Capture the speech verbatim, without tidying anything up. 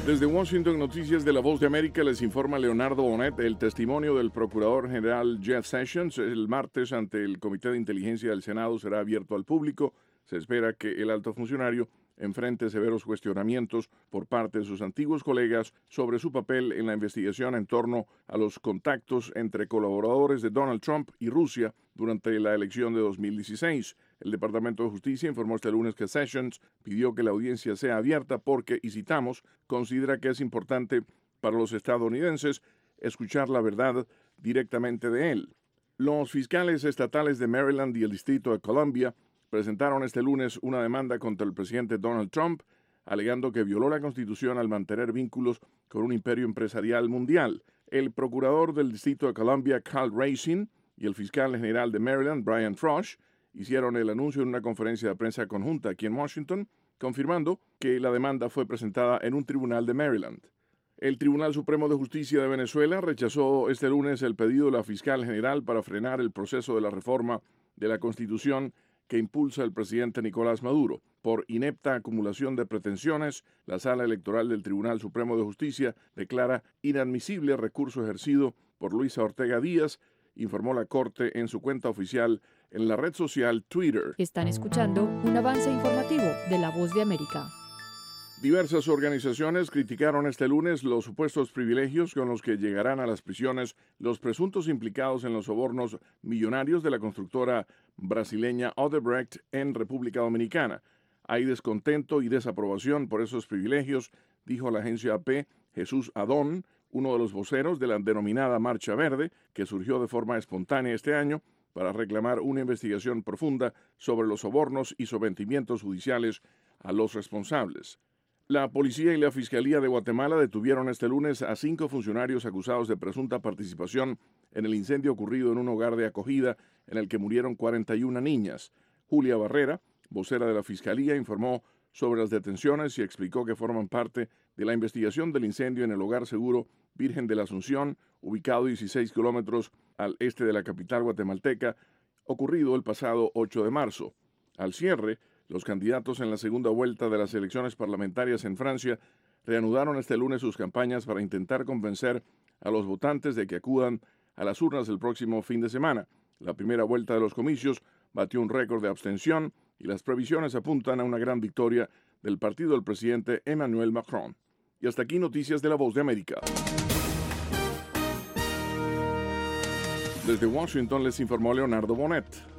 Desde Washington, Noticias de la Voz de América, les informa Leonardo Bonet. El testimonio del Procurador General Jeff Sessions el martes ante el Comité de Inteligencia del Senado será abierto al público. Se espera que el alto funcionario enfrente severos cuestionamientos por parte de sus antiguos colegas sobre su papel en la investigación en torno a los contactos entre colaboradores de Donald Trump y Rusia durante la elección de dos mil dieciséis. El Departamento de Justicia informó este lunes que Sessions pidió que la audiencia sea abierta porque, y citamos, considera que es importante para los estadounidenses escuchar la verdad directamente de él. Los fiscales estatales de Maryland y el Distrito de Columbia presentaron este lunes una demanda contra el presidente Donald Trump, alegando que violó la Constitución al mantener vínculos con un imperio empresarial mundial. El procurador del Distrito de Columbia, Carl Racine, y el fiscal general de Maryland, Brian Frosh, hicieron el anuncio en una conferencia de prensa conjunta aquí en Washington, confirmando que la demanda fue presentada en un tribunal de Maryland. El Tribunal Supremo de Justicia de Venezuela rechazó este lunes el pedido de la fiscal general para frenar el proceso de la reforma de la Constitución que impulsa el presidente Nicolás Maduro. Por inepta acumulación de pretensiones, la Sala Electoral del Tribunal Supremo de Justicia declara inadmisible el recurso ejercido por Luisa Ortega Díaz, informó la Corte en su cuenta oficial en la red social Twitter. Están escuchando un avance informativo de La Voz de América. Diversas organizaciones criticaron este lunes los supuestos privilegios con los que llegarán a las prisiones los presuntos implicados en los sobornos millonarios de la constructora brasileña Odebrecht en República Dominicana. Hay descontento y desaprobación por esos privilegios, dijo la agencia A P Jesús Adón, uno de los voceros de la denominada Marcha Verde, que surgió de forma espontánea este año para reclamar una investigación profunda sobre los sobornos y sometimientos judiciales a los responsables. La policía y la Fiscalía de Guatemala detuvieron este lunes a cinco funcionarios acusados de presunta participación en el incendio ocurrido en un hogar de acogida en el que murieron cuarenta y una niñas. Julia Barrera, vocera de la Fiscalía, informó sobre las detenciones y explicó que forman parte de la investigación del incendio en el Hogar Seguro Virgen de la Asunción, ubicado dieciséis kilómetros al este de la capital guatemalteca, ocurrido el pasado ocho de marzo. Al cierre, los candidatos en la segunda vuelta de las elecciones parlamentarias en Francia reanudaron este lunes sus campañas para intentar convencer a los votantes de que acudan a las urnas el próximo fin de semana. La primera vuelta de los comicios batió un récord de abstención y las previsiones apuntan a una gran victoria del partido del presidente Emmanuel Macron. Y hasta aquí Noticias de la Voz de América. Desde Washington les informó Leonardo Bonet.